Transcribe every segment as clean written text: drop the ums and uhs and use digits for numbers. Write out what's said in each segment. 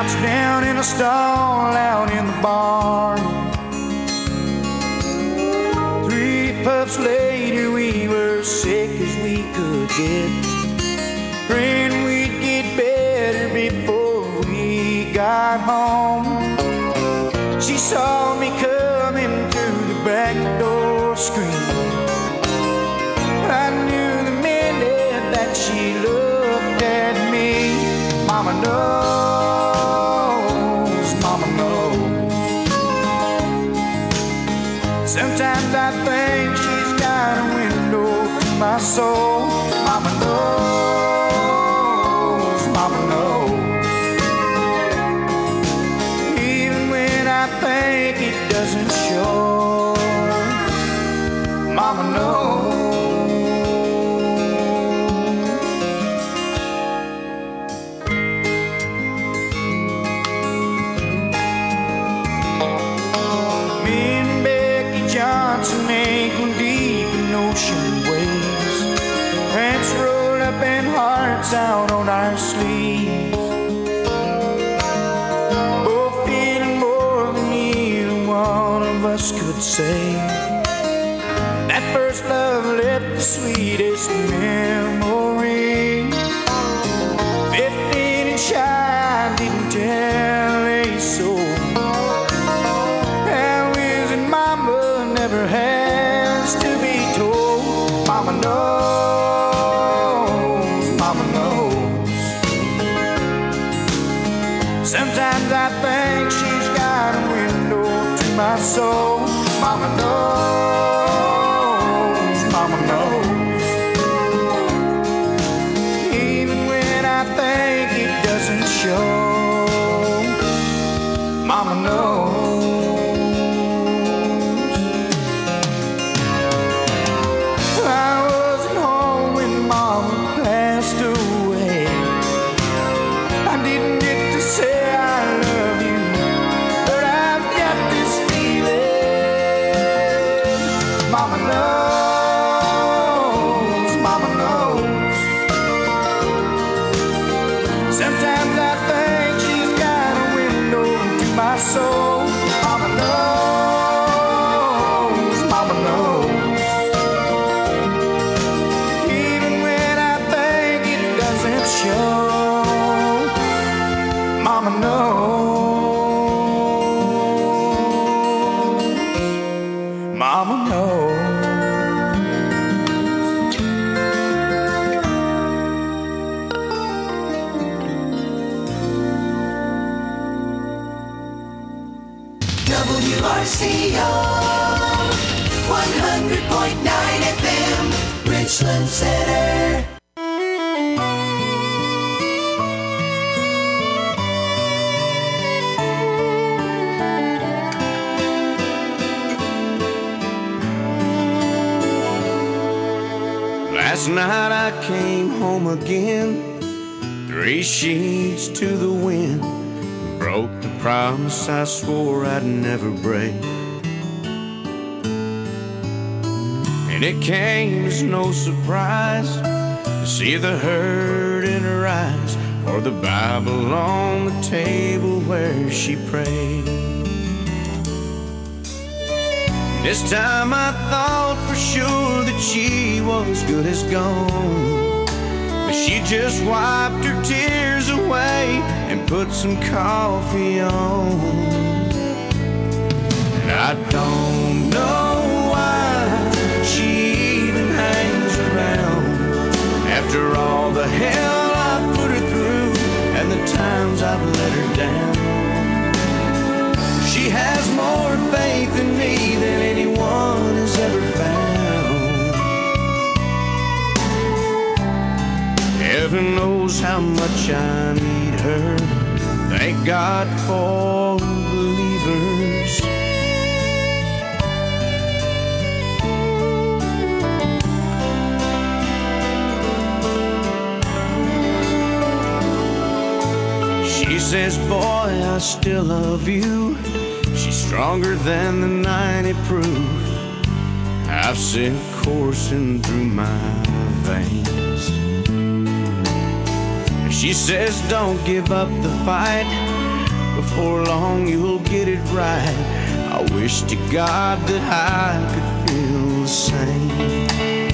couch down in a stall out in the barn. 3 puffs later we were sick as we could get, praying we'd get better before we got home. She saw me coming through the back door screen. I knew the minute that she looked at me. Mama knows, Mama knows. Sometimes I think she's got a window to my soul. Mama knows, Mama knows. Even when I think it doesn't show, Mama knows. Out on our sleeves, both feeling more than either one of us could say. That first love left the sweetest memory. 15 and shy, didn't tell a soul. How is it Mama never has to be told? Mama knows. Sometimes I think she's got a window to my soul. Mama knows, Mama knows. Even when I think it doesn't show, Mama knows. I wasn't home when Mama passed away. I didn't get to say Mama knows, Mama knows. Sometimes I think she's got a window to my soul. Mama knows, Mama knows. Even when I think it doesn't show, Mama knows, Mama knows. WRCO 100.9 FM, Richland Center. Last night I came home again, 3 sheets to the wind. Broke the promise I swore I'd never break. And it came as no surprise to see the hurt in her eyes, or the Bible on the table where she prayed. This time I thought for sure that she was good as gone, but she just wiped her tears away and put some coffee on. And I don't know why she even hangs around, after all the hell I put her through and the times I've let her down. She has more faith in me than anyone has ever found. Heaven knows how much I need her. Thank God for believers. She says, boy, I still love you. She's stronger than the 90 proof I've sent coursing through my veins. She says, don't give up the fight. before long you'll get it right. I wish to God that I could feel the same.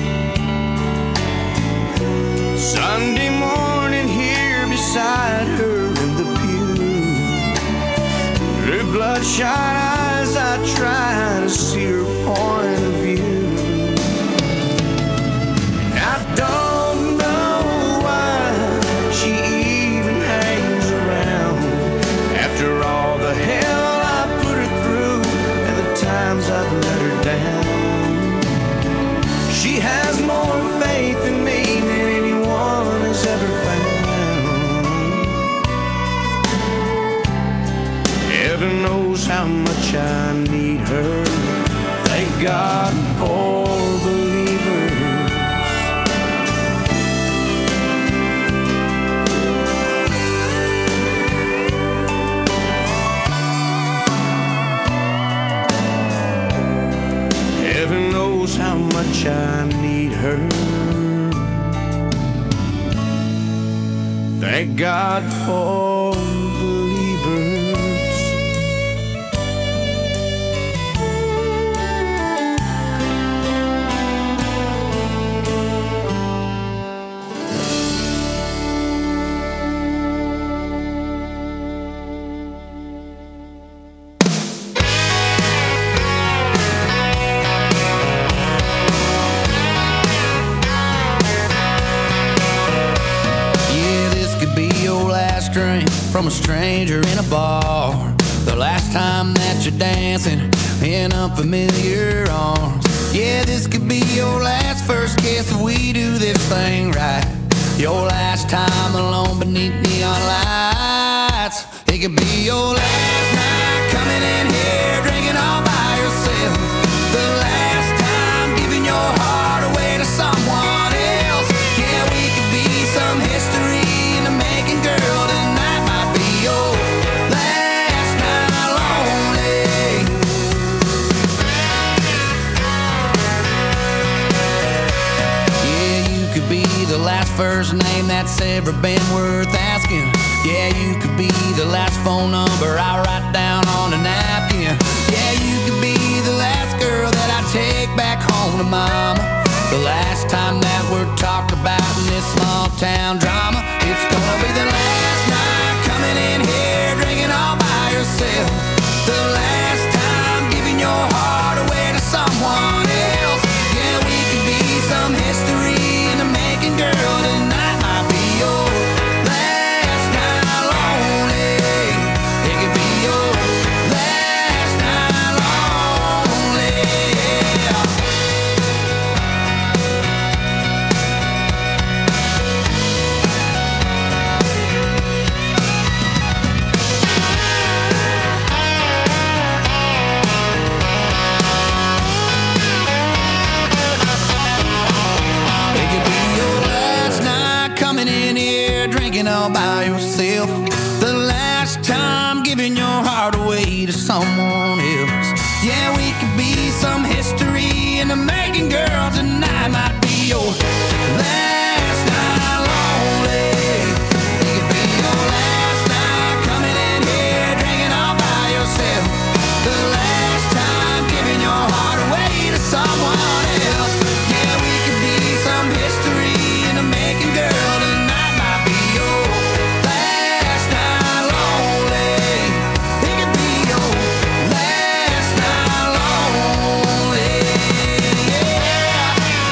Sunday morning here beside her in the pew, her bloodshot eyes, I try to see her point of view. And I don't know why she even hangs around after all the hell I put her through and the times I've let her down. She has more faith in me than anyone has ever found. Heaven knows how much I need her. Thank God for believers. Heaven knows how much I need her. Thank God for believers. Drink from a stranger in a bar, the last time that you're dancing in unfamiliar arms. Yeah, this could be your last first kiss if we do this thing right. Your last time alone beneath neon lights. It could be your last night coming in here drinking all by yourself. The last time giving your heart away to someone else. Yeah, we could be some history in the making, girl. Tonight might be your last night lonely. Yeah, you could be the last first name that's ever been worth asking. Yeah, you could be the last phone number I write down on a napkin. Yeah, you could be the last girl that I take back home to mama. The last time that we're talked about in this small town drama. It's gonna be the last night coming in here drinking all by yourself. The last time giving your heart away to someone else. Yeah, we could be some history in the making, girl. Tonight might be your last night lonely. It could be your last night lonely. All by yourself. The last time giving your heart away to someone else. Yeah, we could be some history in the making, girl. Tonight might be your last night lonely. It could be your last night coming in here drinking all by yourself. The last time giving your heart away to someone else. Yeah, we could be some history in the making, girl. Tonight might be your last night lonely. It could be your last night lonely. Yeah.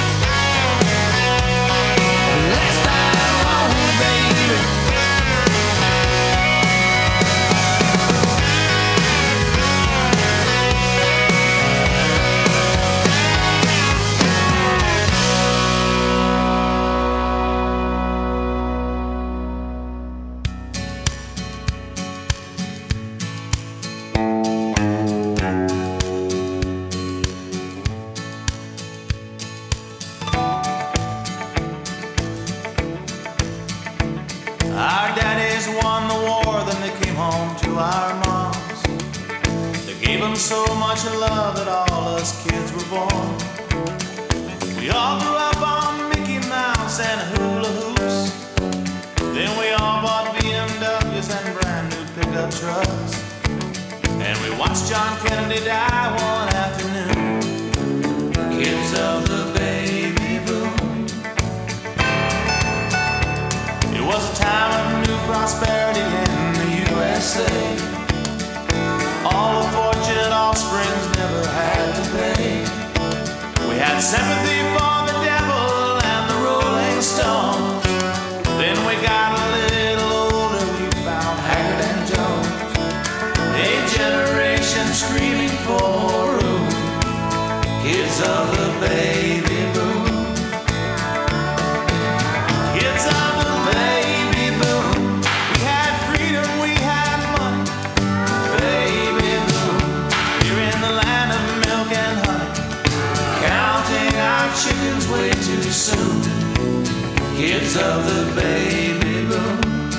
Last night lonely, baby. Our daddies won the war, then they came home to our moms. They gave them so much love that all us kids were born. We all grew up on Mickey Mouse and hula hoops. Then we all bought BMWs and brand new pickup trucks. And we watched John Kennedy die one afternoon. Kids of the baby boom. It was a time of new prosperity in the USA. All the fortunate offsprings never had to pay. We had sympathy for the devil and the Rolling Stones. Then we got a little older, we found Haggard and Jones. A generation screaming for more room. Kids of the baby boom. Kids of the baby boom. We had freedom, we had money. Baby boom. Here in the land of milk and honey. Counting our chickens way too soon. Kids of the baby boom.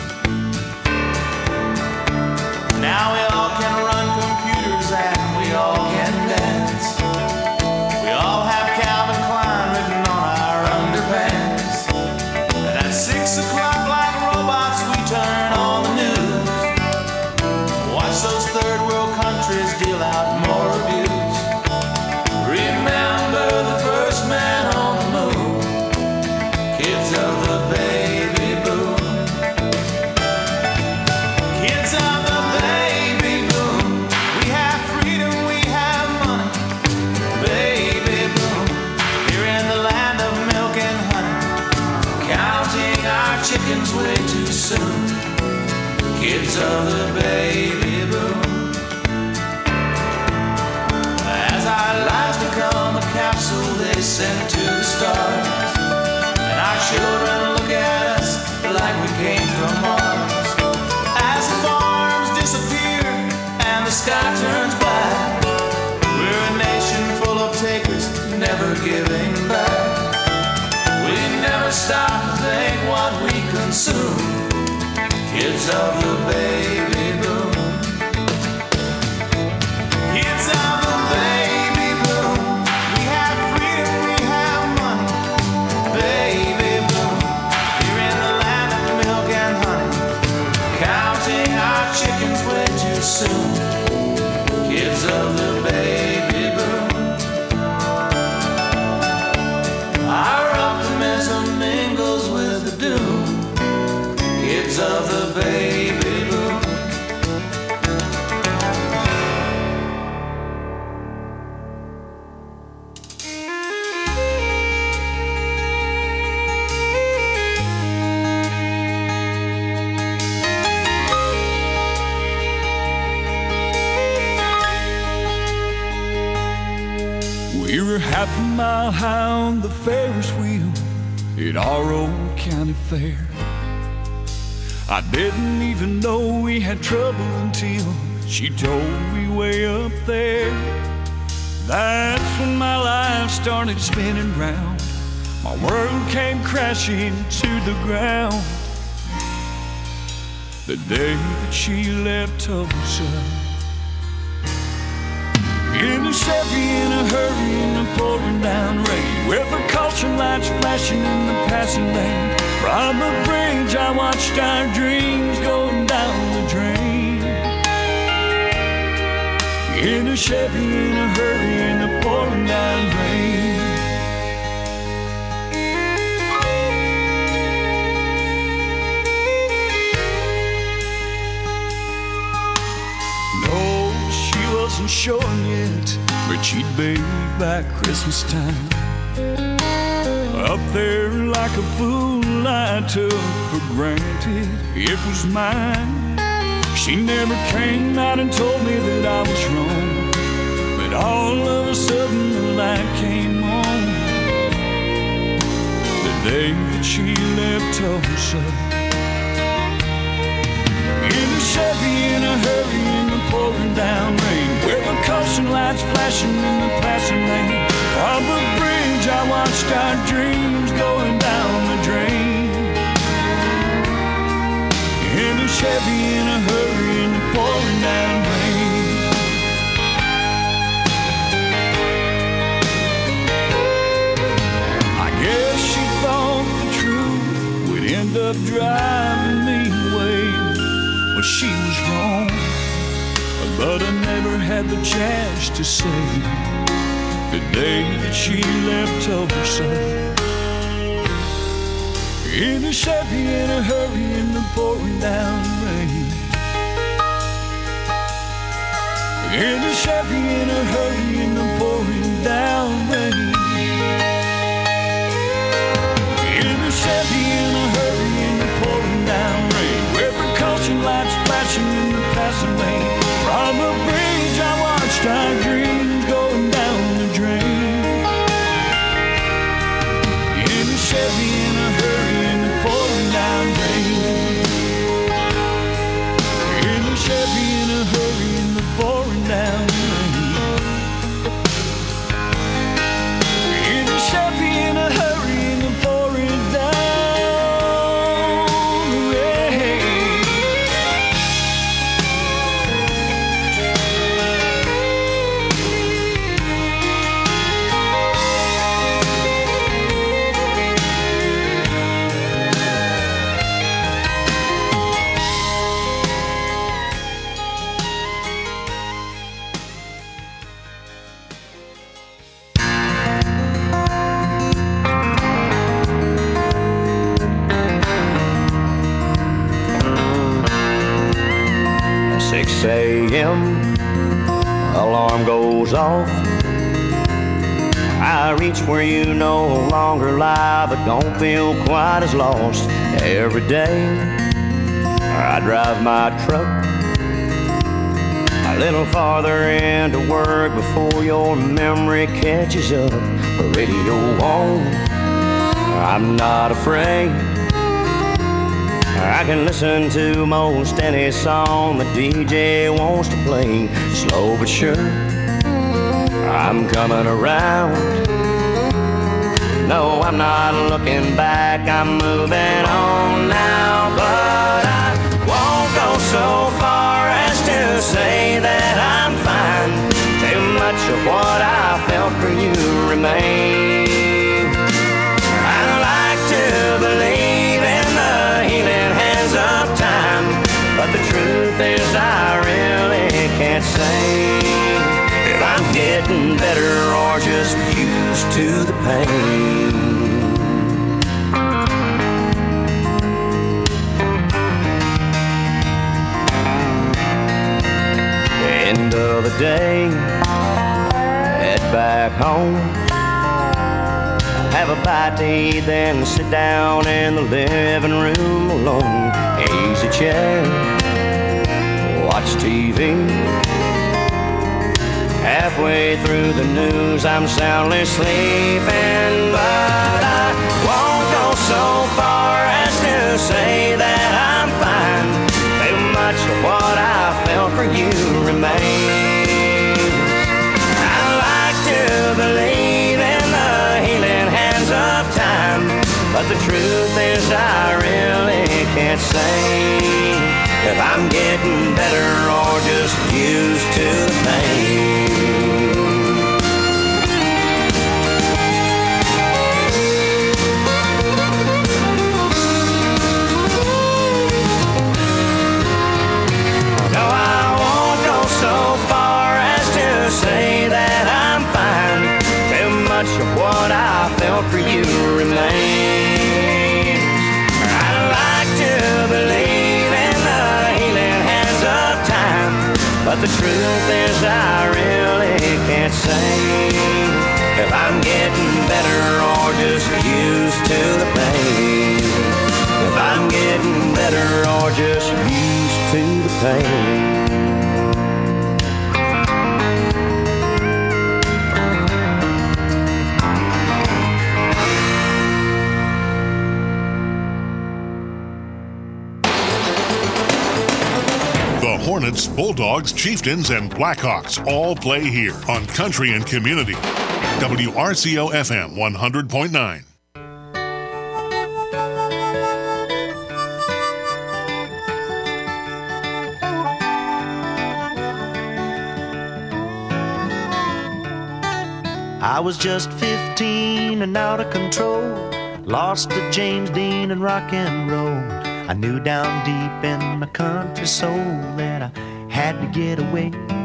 Now we all can run computers and we all can dance. We all have Calvin Klein written on our underpants. And at 6 o'clock like robots we turn on the news. Watch those third world countries deal out more abuse. Remember the first man on the moon. Kids of the baby boom. Kids of the baby boom. We have freedom, we have money. Baby boom. Here in the land of milk and honey. Counting our chickens way too soon. Kids of the baby boom. As our lives become a capsule they send to the stars. And our children look at us like we came from Mars. As the farms disappear and the sky turns black, we're a nation full of takers, never giving back. We never stop to think what we consume. Kids of the baby boom. Kids of the baby boom. We have freedom, we have money. Baby boom. Here in the land of milk and honey. Counting our chickens way too soon. Kids of the baby boom. Our optimism mingles with the doom. Kids of the baby boom. We were half a mile high on the Ferris wheel at our old county fair. I didn't even know we had trouble until she told me way up there. That's when my life started spinning round. My world came crashing to the ground. The day that she left Tulsa. In a Chevy, in a hurry, in the pouring down rain, with the caution lights flashing in the passing lane. From a bridge I watched our dreams going down the drain. In a Chevy, in a hurry, in the pouring down rain. No, she wasn't sure yet, but she'd be back Christmas time. Up there like a fool I took for granted it was mine. She never came out and told me that I was wrong, but all of a sudden the light came on. The day that she left Tulsa. In a Chevy, in a hurry, in the pouring down rain, with the caution lights flashing in the passing lane. From the bridge I watched our dreams going down the drain. In a Chevy, in a hurry, in the pouring down rain. I guess she thought the truth would end up driving me away, but she was wrong. but I never had the chance to say the day that she left told her so. In a Chevy, in a hurry, in the pouring down rain. In a Chevy, in a hurry, in the pouring down rain. In a Chevy, in a hurry, in the pouring down rain. With the caution lights flashing in the passing lane. From a bridge I watched our dreams going down the drain. In a Chevy, in a hurry, in the pouring down rain. In a Chevy, in a hurry, in the pouring down rain. In a Chevy, in a hurry, in the pouring down rain. At 6 a.m. alarm goes off. I reach where you no longer lie, but don't feel quite as lost. Every day I drive my truck a little farther into work before your memory catches up. The radio on, I'm not afraid. I can listen to most any song the DJ wants to play. Slow but sure, I'm coming around. No, I'm not looking back, I'm moving on now. But I won't go so far as to say that I'm fine. Too much of what I felt for you remains. I'd like to believe in the healing hands of time, but the truth is I really can't say if I'm getting better or just used to the pain. End of the day, head back home. Have a bite to eat, then sit down in the living room alone. Easy chair, watch TV. Halfway through the news, I'm soundly sleeping, but I won't go so far as to say that I'm fine. Too much of what I felt for you remains. I like to believe in the healing hands of time, but the truth is I really can't say if I'm getting better or just used to the pain. No, I won't go so far as to say that I'm fine. Too much of what I felt for you remains. I'd like to believe in the healing hands of time, but the truth is I really can't say if I'm getting better or just used to the pain. If I'm getting better or just used to the pain. The Hornets, Bulldogs, Chieftains, and Blackhawks all play here on Country and Community. WRCO FM 100.9. I was just 15 and out of control, lost to James Dean and rock and roll. I knew down deep in my country soul that I had to get away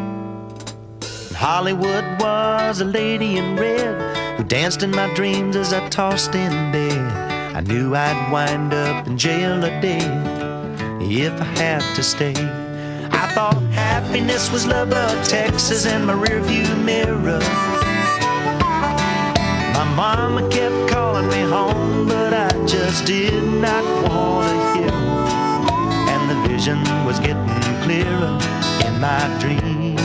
Hollywood was a lady in red who danced in my dreams as I tossed in bed. I knew I'd wind up in jail or dead if I had to stay. I thought happiness was Lubbock, Texas, and my rearview mirror. My mama kept calling me home, but I just did not want to hear her. And the vision was getting clearer in my dreams.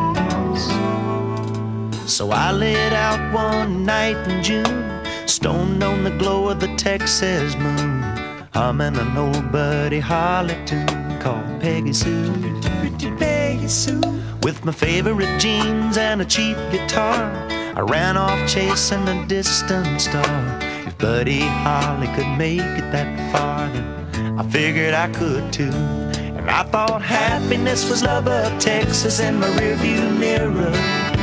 So I lit out one night in June, stoned on the glow of the Texas moon, humming an old Buddy Holly tune called Peggy Sue. Pretty Peggy Sue. With my favorite jeans and a cheap guitar, I ran off chasing a distant star. If Buddy Holly could make it that far, then I figured I could too. And I thought happiness was Lubbock, Texas, in my rearview mirror.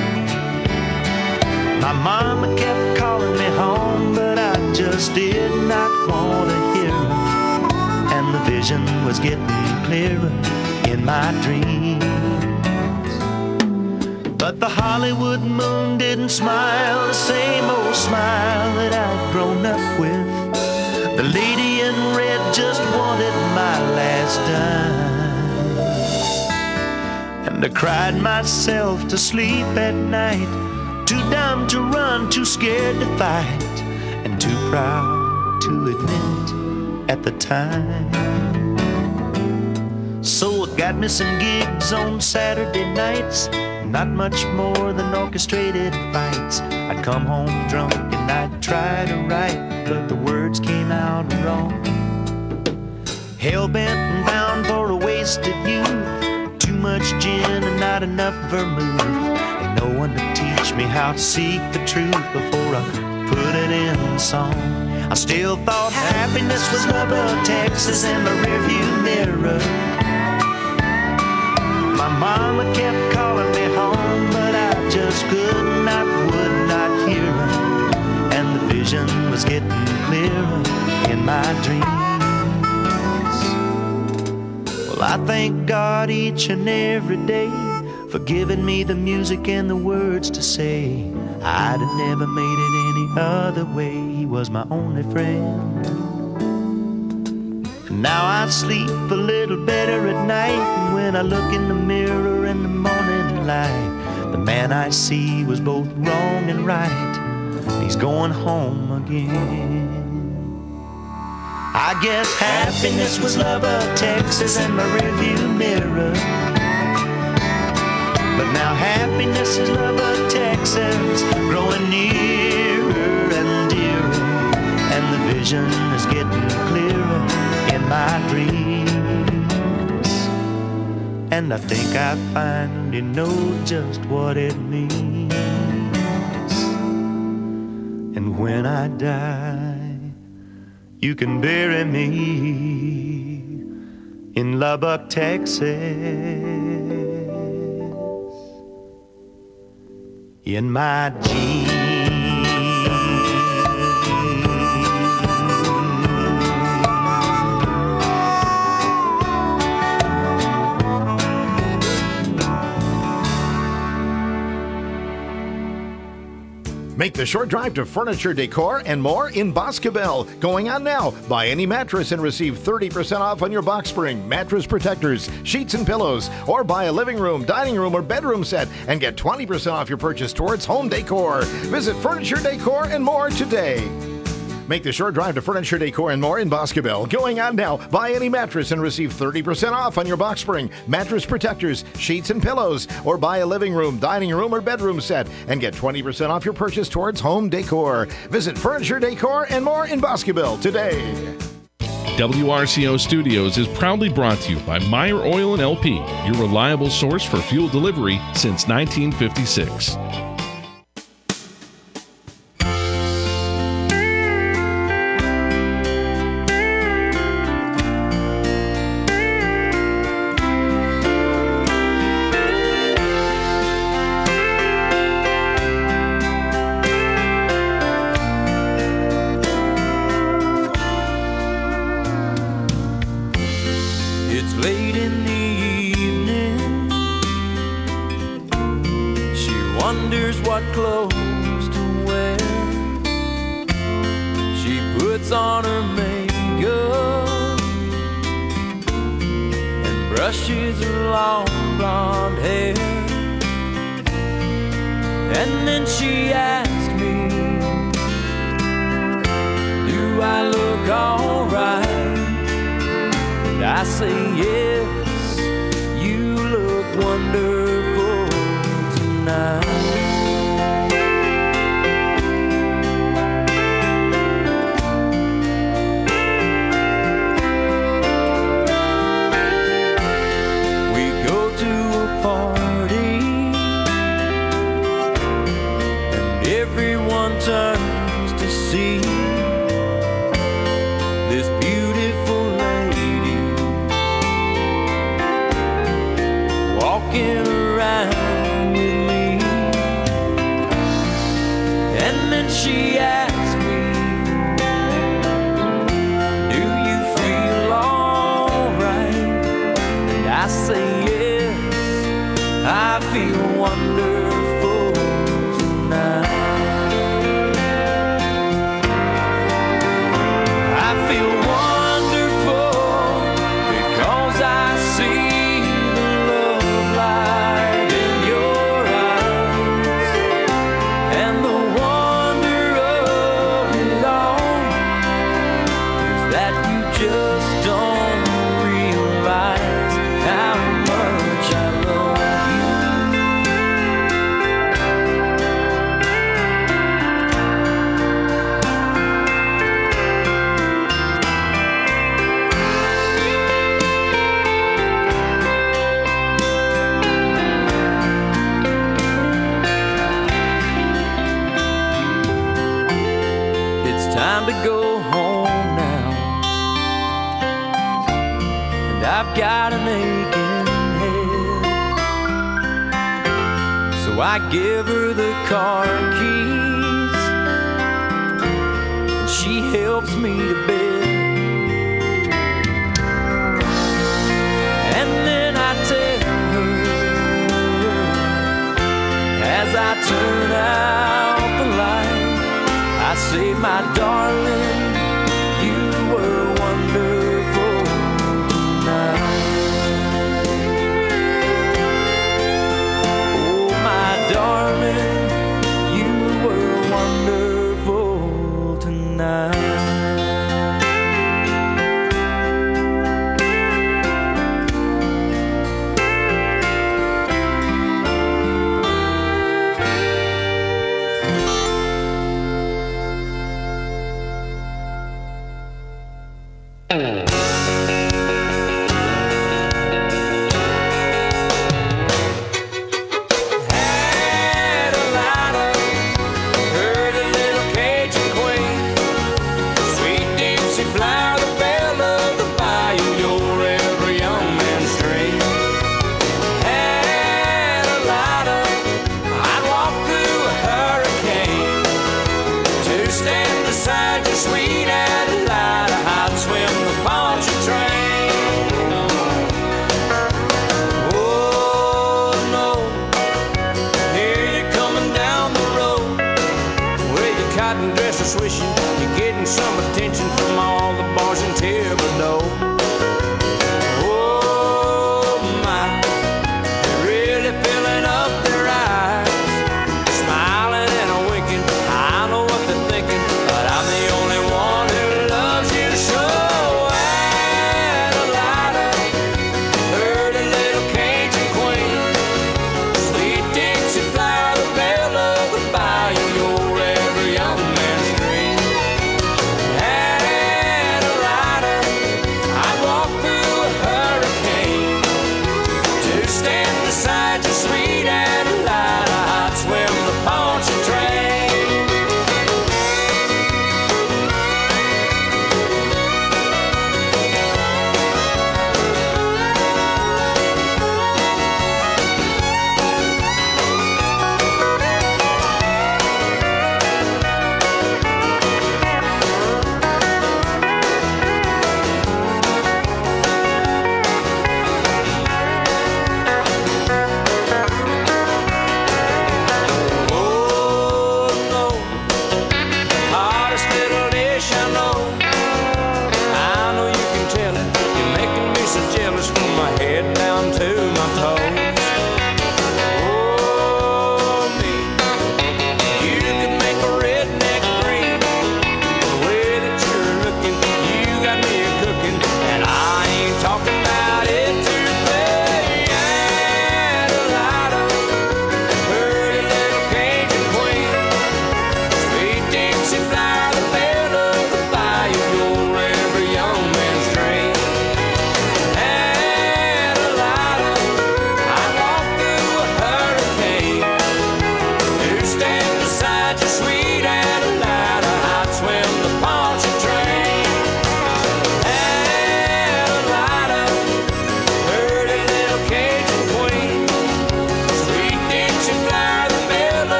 My mama kept calling me home, but I just did not want to hear her. And the vision was getting clearer in my dreams. But the Hollywood moon didn't smile the same old smile that I'd grown up with. The lady in red just wanted my last dime. And I cried myself to sleep at night, too dumb to run, too scared to fight, and too proud to admit at the time. So I got me some gigs on Saturday nights, not much more than orchestrated fights. I'd come home drunk and I'd try to write, but the words came out wrong. Hell-bent and bound for a wasted youth, too much gin and not enough vermouth, and no one to teach me how to seek the truth before I put it in song. I still thought happiness was Lubbock, Texas, in my rearview mirror. My mama kept calling me home, but I just could not, would not hear her. And the vision was getting clearer in my dreams. Well, I thank God each and every day for giving me the music and the words to say. I'd have never made it any other way. He was my only friend. And now I sleep a little better at night, and when I look in the mirror in the morning light, the man I see was both wrong and right. He's going home again. I guess happiness was Lubbock, Texas, and my rearview mirror. But now happiness is Lubbock, Texas, growing nearer and dearer, and the vision is getting clearer in my dreams. And I think I finally know just what it means. And when I die, you can bury me in Lubbock, Texas, in my jeans. Make the short drive to Furniture Decor and More in Boscobel. Going on now. Buy any mattress and receive 30% off on your box spring, mattress protectors, sheets and pillows, or buy a living room, dining room, or bedroom set and get 20% off your purchase towards home decor. Visit Furniture Decor and More today. Make the short drive to Furniture Decor and More in Boscobel. Going on now. Buy any mattress and receive 30% off on your box spring, mattress protectors, sheets and pillows, or buy a living room, dining room, or bedroom set and get 20% off your purchase towards home decor. Visit Furniture Decor and More in Boscobel today. WRCO Studios is proudly brought to you by Meyer Oil and LP, your reliable source for fuel delivery since 1956. It's late in the evening. She what clothes to wear. She puts on her makeup and brushes her long blonde hair. And then she asked me, do I look alright? And I say yes, you look wonderful tonight. We go to a party and everyone turns to see this beautiful lady walking around with me. And then she asked me, do you feel alright? And I say yes, I feel wonderful tonight. I feel wonderful because I see the love light in your eyes. And the wonder of it all is that you just don't realize how much I love you. It's time to go home now, and I've got an aching head. So I give her the car keys, and she helps me to bed. And then I tell her, as I turn out the light, I say, my darling, you were wonderful tonight. Oh, my darling, you were wonderful tonight. Had a lighter, heard a little Cajun queen, sweet Dixie flower, the belle of the bayou, your every young man's dream. Had a lighter, I'd walk through a hurricane to stand beside your sweet Adelida. I'd swim the Pontchartrain. Oh no, here you're coming down the road with your cotton dresser swishing. You're getting some attention from all the bars in Thibodeau. Oh my, they're really filling up their eyes, smiling and winking. I know what they're thinking, but I'm the only one who loves you so. Adelida, heard a little Cajun queen, sweet Dixie flower, the belle of the bayou, your every young man's dream. Adelida,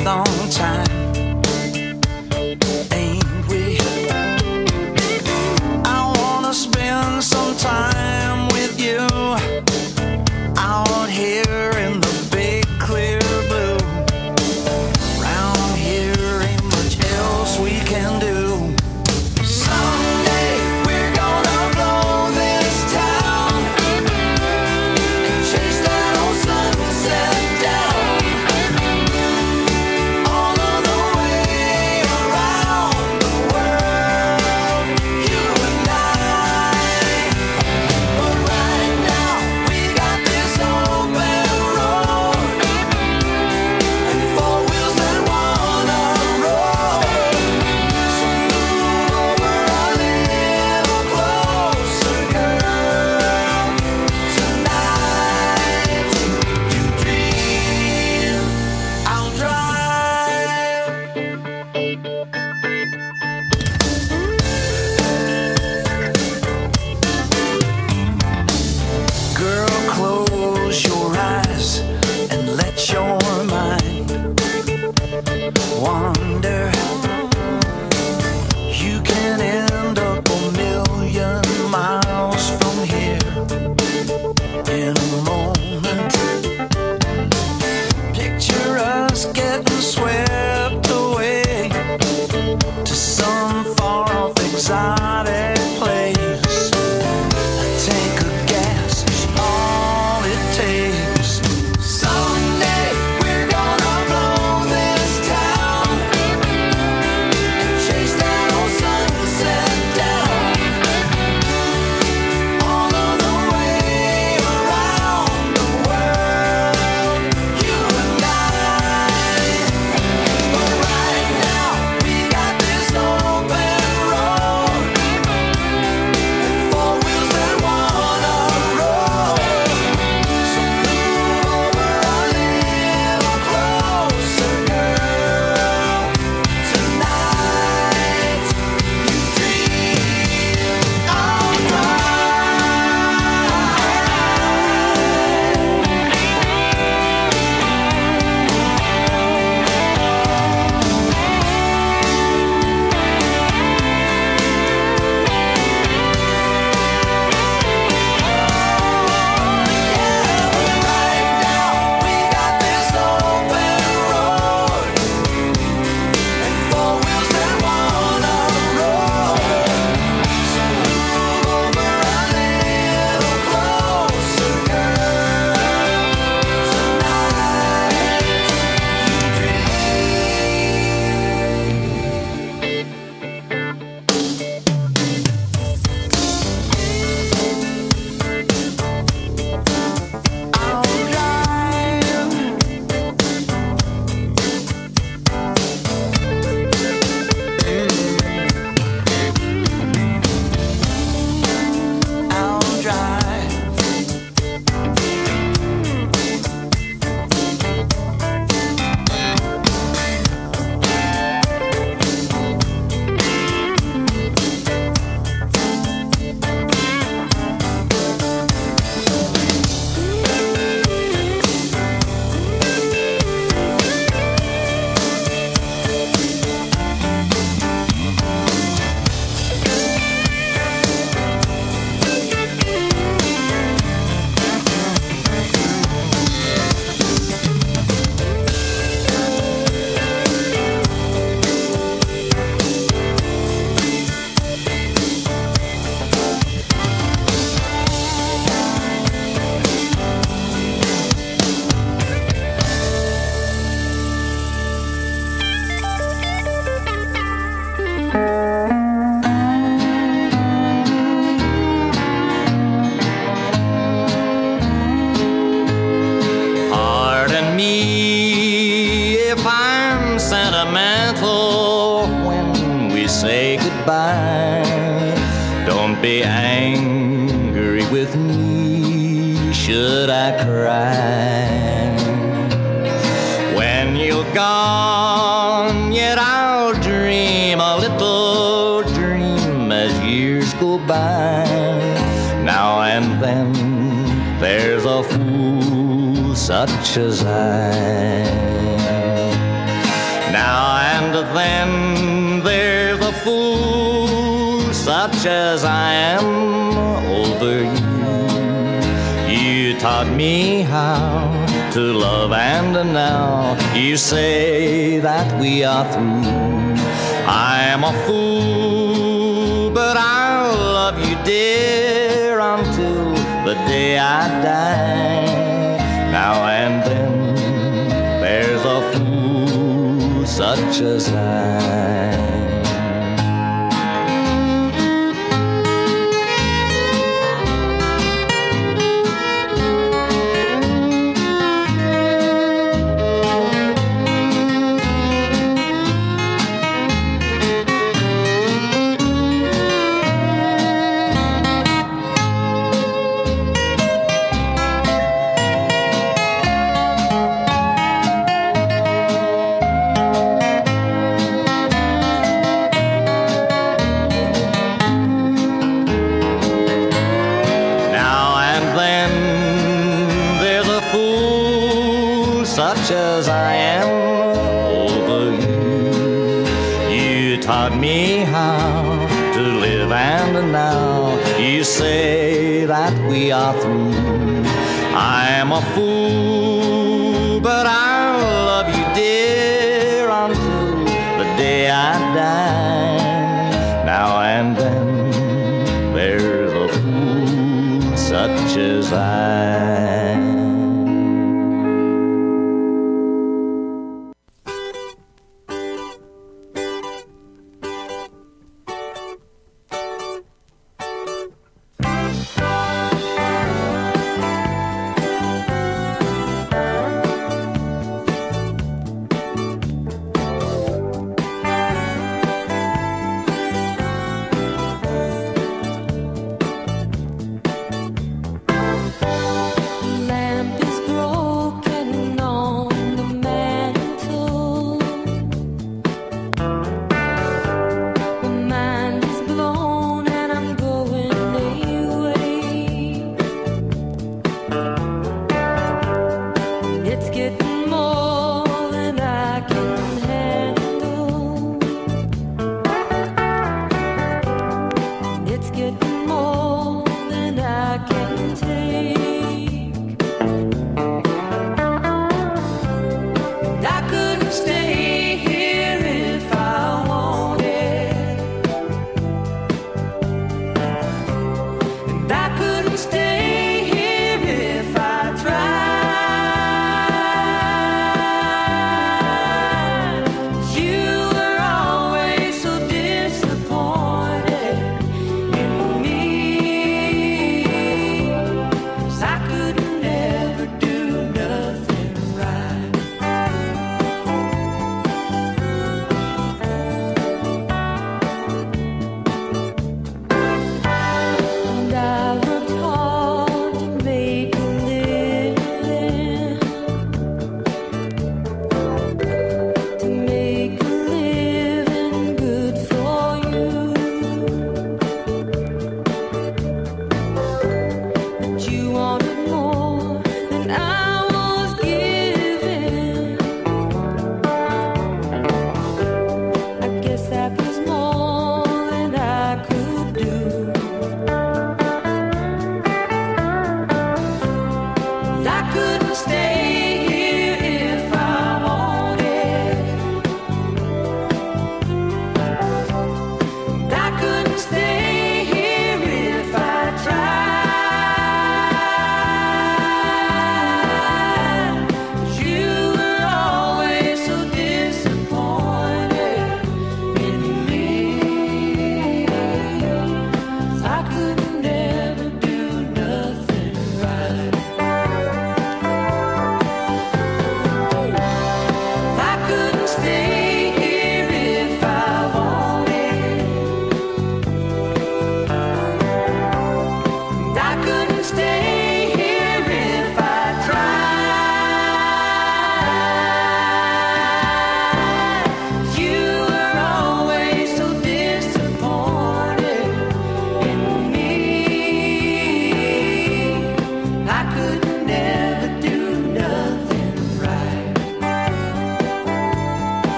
long time, ain't we? I wanna spend some time with you out here in the big clear blue. Round here ain't much else we can do. Someday we're gonna blow this town and chase that old sunset down, all of the way around the world, you and I. But right now we got this open road and four wheels that wanna roll. So move over a little closer, girl. Tonight you dream, I'll drive. Girl, close your eyes and let your mind wander. You can end up a million miles from here in a moment. Picture us getting swept away to some far-off exotic place. A tank of gas is all it takes. Someday we're gonna blow this town and chase that old sunset down, all of the way around the world, you and I. But right now we got this open road and four wheels that wanna roll. So move over a little closer, girl. Tonight you dream, I'll right now we got this open road and four wheels that wanna roll. So move over a little closer, girl. Tonight you dream. I'll drive. Pardon me if I'm sentimental when we say goodbye. Don't be angry with me should I cry. When you're gone, yet I'll dream a little dream as years go by. Now and then there's a fool such as I. Now and then there's a fool such as I am over you. You taught me how to love, and now you say that we are through. I am a fool, but I'll love you, dear, until the day I die. Now and then there's a fool such as I. Such as I am over you. You taught me how to live, and now you say that we are through. I am a fool, but I'll love you, dear, until the day I die. Now and then there's a fool such as I.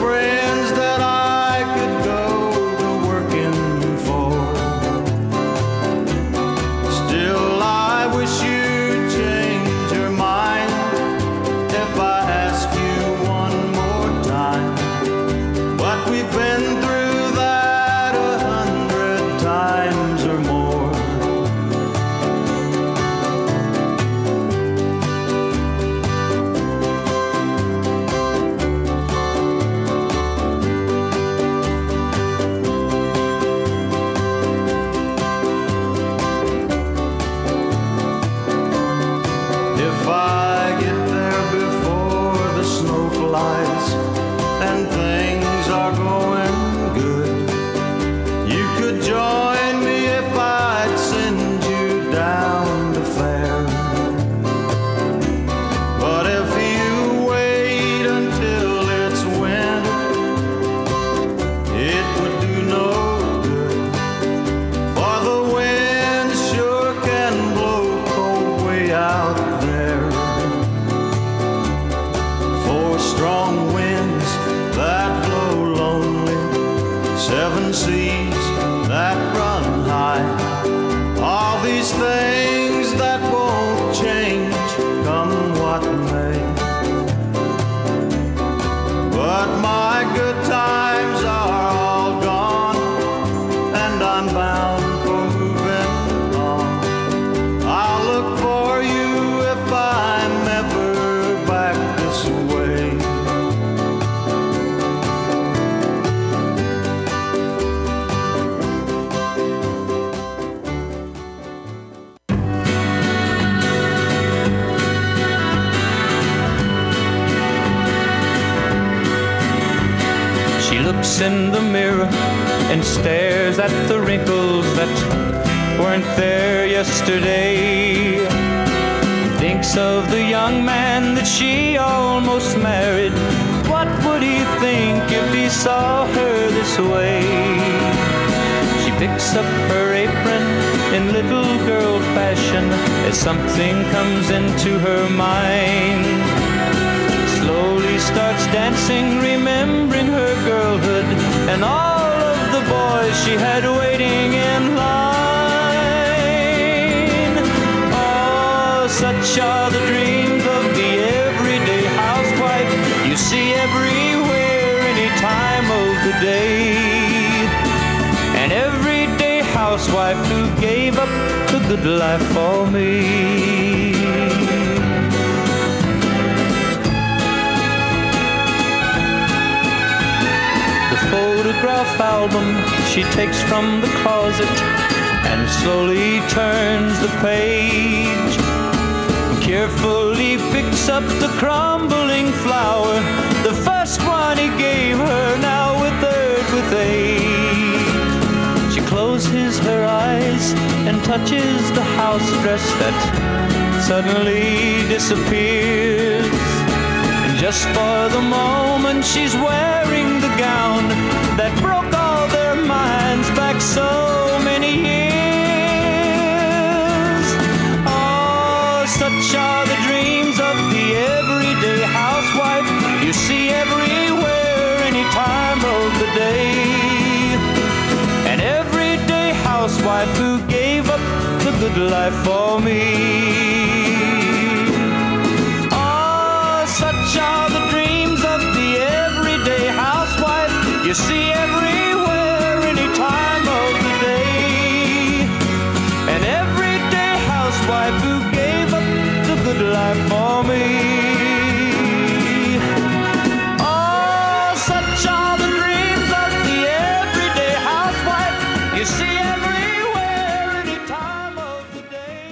friends that I could go to working for. Still, I wish you'd change your mind if I ask you one more time. But we've been through that 100 times or more. If I get there before the snow flies and things are going good, you could join me if I'd send you down the fair. But if you wait until it's winter, it would do no good, for the wind sure can blow cold way out there. Four strong winds that blow lonely, seven seas that run high, all these things that won't change come what may. But my good times are all gone, and I'm bound for moving on. I'll look for you if I'm ever back this way. She looks in the mirror and stares at the wrinkles that weren't there yesterday. Thinks of the young man that she almost married. What would he think if he saw her this way? She picks up her apron in little girl fashion as something comes into her mind. Slowly starts dancing, remembering her girlhood and all of the boys she had waiting in line. Oh, such are the dreams of the everyday housewife you see everywhere, any time of the day. An everyday housewife who gave up the good life for me. Photograph album she takes from the closet and slowly turns the page. Carefully picks up the crumbling flower, the first one he gave her, now withered with age. She closes her eyes and touches the house dress that suddenly disappears. Just for the moment she's wearing the gown that broke all their minds back so many years. Oh, such are the dreams of the everyday housewife you see everywhere, any time of the day. An everyday housewife who gave up the good life for me. Such are the dreams of the everyday housewife you see everywhere, any time of the day. An everyday housewife who gave up the good life for me. Oh, such are the dreams of the everyday housewife you see everywhere, any time of the day.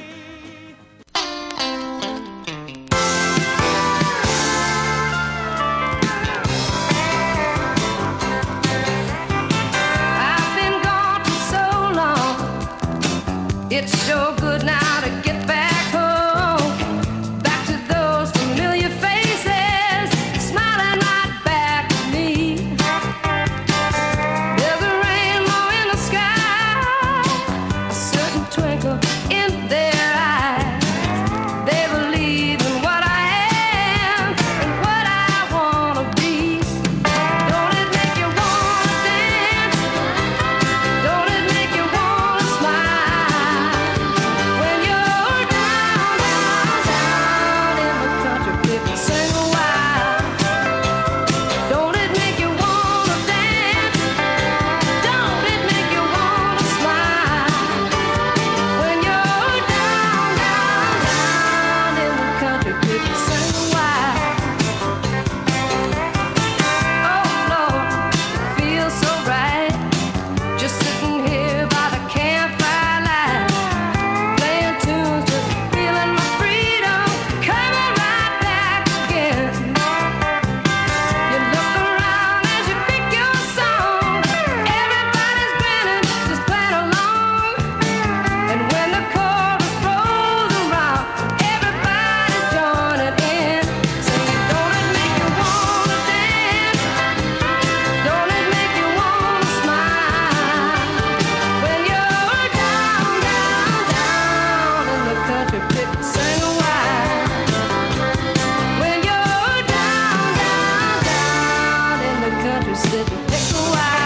sit and pick a while.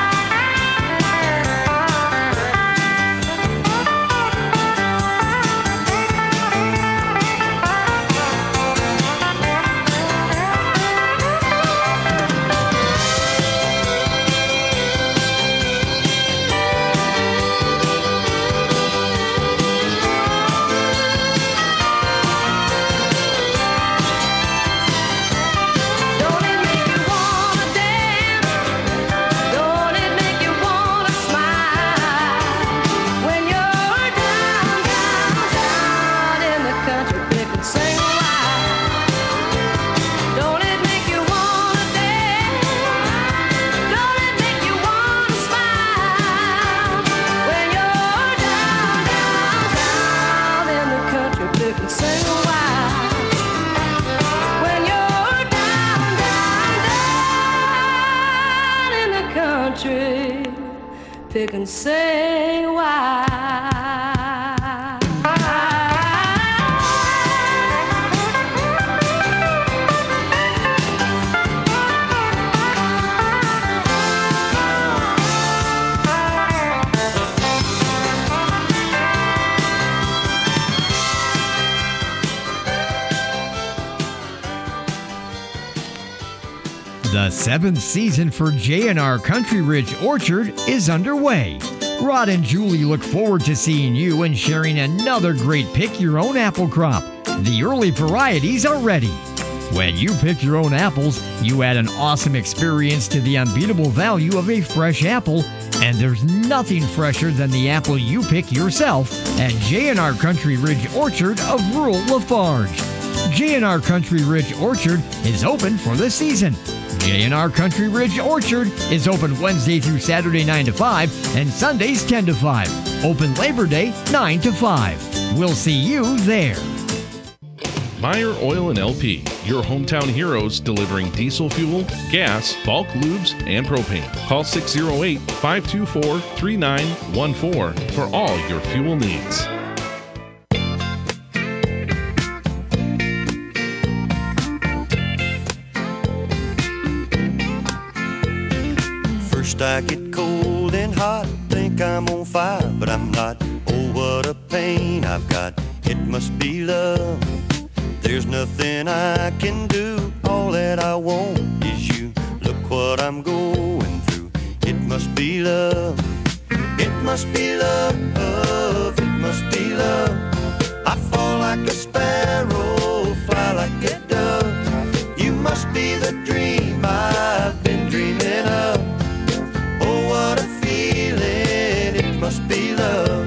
Pick and say why. The 7th season for J&R Country Ridge Orchard is underway. Rod and Julie look forward to seeing you and sharing another great pick-your-own apple crop. The early varieties are ready. When you pick your own apples, you add an awesome experience to the unbeatable value of a fresh apple, and there's nothing fresher than the apple you pick yourself at J&R Country Ridge Orchard of rural Lafarge. J&R Country Ridge Orchard is open for the season. J&R Country Ridge Orchard is open Wednesday through Saturday 9 to 5 and Sundays 10 to 5. Open Labor Day 9 to 5. We'll see you there. Meyer Oil and LP, your hometown heroes delivering diesel fuel, gas, bulk lubes, and propane. Call 608-524-3914 for all your fuel needs. First I get cold and hot, think I'm on fire, but I'm not. Oh, what a pain I've got. It must be love. There's nothing I can do. All that I want is you. Look what I'm going through. It must be love. It must be love. It must be love. I fall like a sparrow, fly like a dove. You must be the dream I've been dreaming of. Oh, what a feeling. It must be love.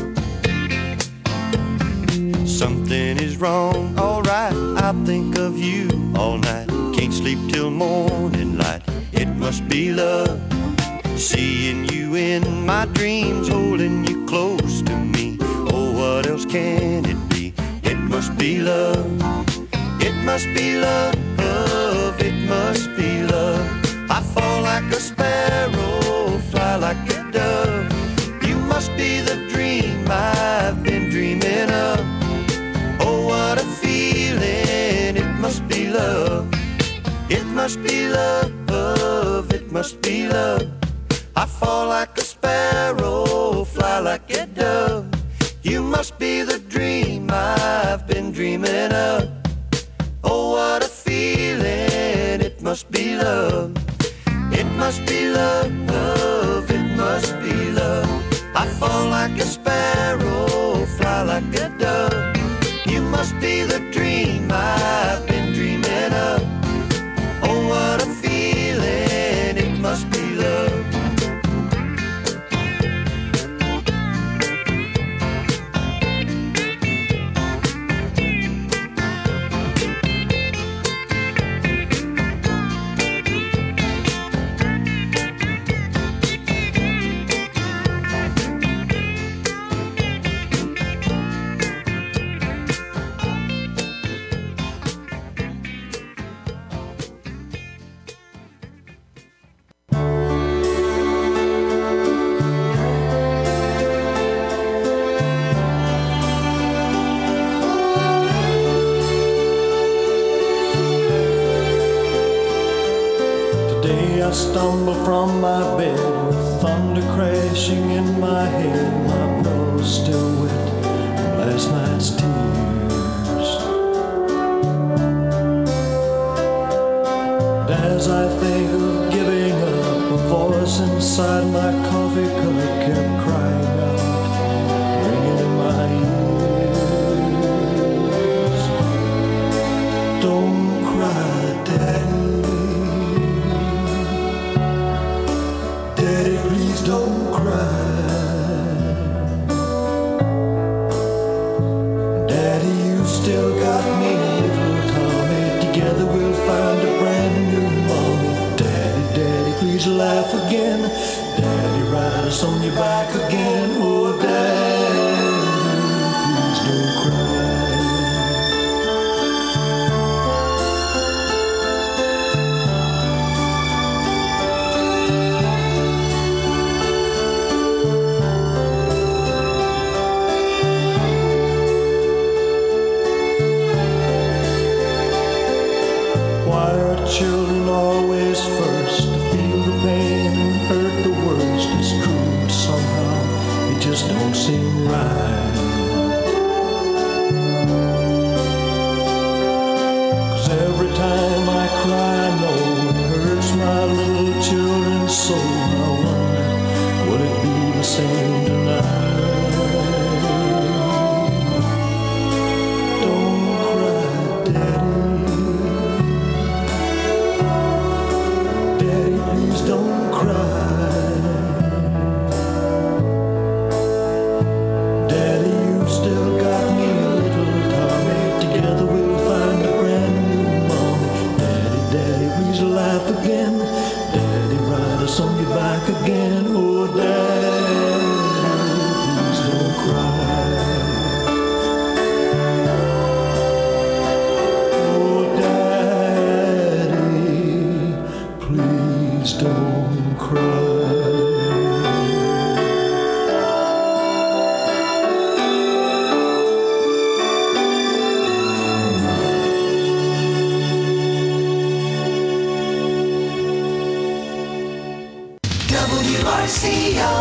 Something is wrong, alright. I think of you all night. Can't sleep till morning light. It must be love. Seeing you in my dreams, holding you close to me. Oh, what else can it be? It must be love. It must be love. It must be love. I fall like a sparrow, fly like a dove. You must be the dream I've been dreaming of. Oh, what a feeling. It must be love. It must be love. It must be love. I fall like a sparrow, fly like a dove. You must be the dream I've been dreaming of. Oh, what a feeling. It must be love. It must be love. It must be love. I fall like a sparrow, fly like a dove. You must be the dream I've been dreaming of. Oh, what a feeling. It must be love. Today I stumble from my bed with thunder crashing in my head. My pillow's still wet from last night's tears. And as I think of giving up, a voice inside my coffee cup kept crying out, ringing in my ears. Don't cry, Daddy. Daddy, please don't cry. Daddy, you still got me a little Tommy. Together we'll find a brand new mommy. Daddy, Daddy, please laugh again. Daddy, ride us on your back again. Oh, Daddy, please don't cry. Children always first to feel the pain and hurt the worst. It's true, but somehow it just don't seem right. 'Cause every time I cry, I know it hurts my little children's soul. I wonder, will it be the same tonight? Don't cry, Daddy. Don't cry. Daddy, you've still got me a little Tommy. Together we'll find a brand new mommy. Daddy, Daddy, please laugh again. Daddy, ride us on your back again. Oh, Daddy, please don't cry. Oh, Daddy, please don't cry. WRCO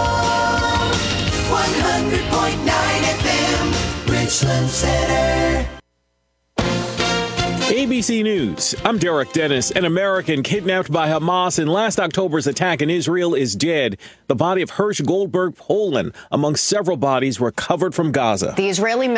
100.9 FM, Richland Center. ABC News. I'm Derek Dennis. An American kidnapped by Hamas in last October's attack in Israel is dead. The body of Hirsch Goldberg Poland, among several bodies, recovered from Gaza. The Israeli